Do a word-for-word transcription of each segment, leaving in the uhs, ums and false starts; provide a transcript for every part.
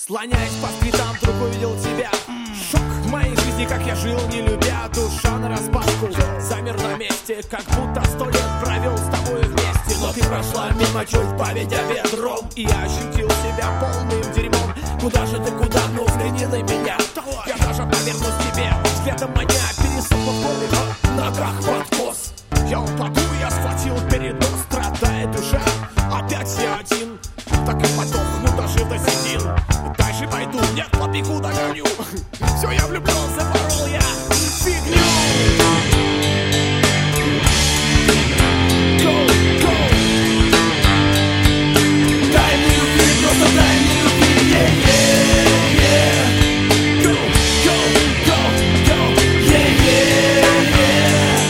Слоняясь по стритам, вдруг увидел тебя. Шок в моей жизни, как я жил, не любя. Душа нараспашку, замер на месте, как будто сто лет провел с тобой вместе. Но ты прошла мимо, чуть поведя ветром, и я ощутил себя полным дерьмом. Куда же ты, куда? Ну взгляни на меня. Я даже повернусь тебе взглядом маня. Пересохла в полных ногах подкос. Я упаду, я схватил передоз. Страдает душа, опять я один. Так и подохну, дожив до седин. Дальше пойду, нет, побегу, догоню. Все, я влюблен, запорол я фигню. Go, go. Дай мне любви, просто дай мне любви, yeah, yeah, yeah. Go, go, go, go, yeah, yeah, yeah.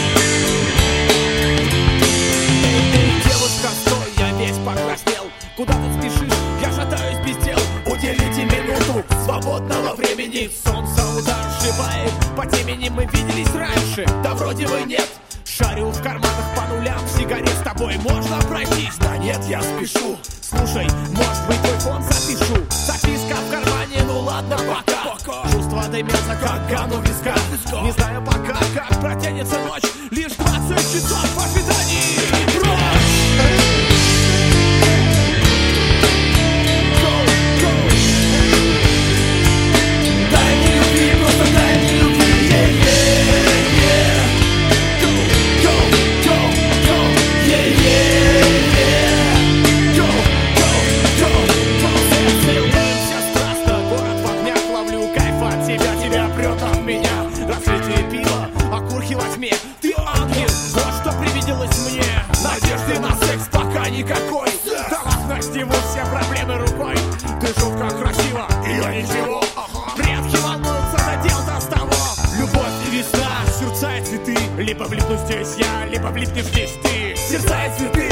Эй, эй, девушка, стой, я весь покраснел. Куда ты спешишь? Я шатаюсь без дел. Уделите минуту свободного времени. Солнце удар сшибает по темени. Мы виделись раньше, да вроде бы нет. Шарю в карманах по нулям сигарет. С тобой можно пройтись? Да нет, я спешу. Слушай, может быть твой фон запишу. Записка в кармане, ну ладно, пока, пока. Чувство дымятся, как гану виска. Не знаю пока, как протянется ночь. Лишь двадцать часов в ожидании. Прочь! Ты ангел, вот что привиделось мне. Надежды на секс пока никакой. Да ладно, сниму все проблемы рукой. Ты жутко красива, и я ничего. Предки волнуются, надел-то с того. Любовь и весна, сердца и цветы. Либо влипну здесь я, либо влипнешь здесь ты. Сердца и цветы.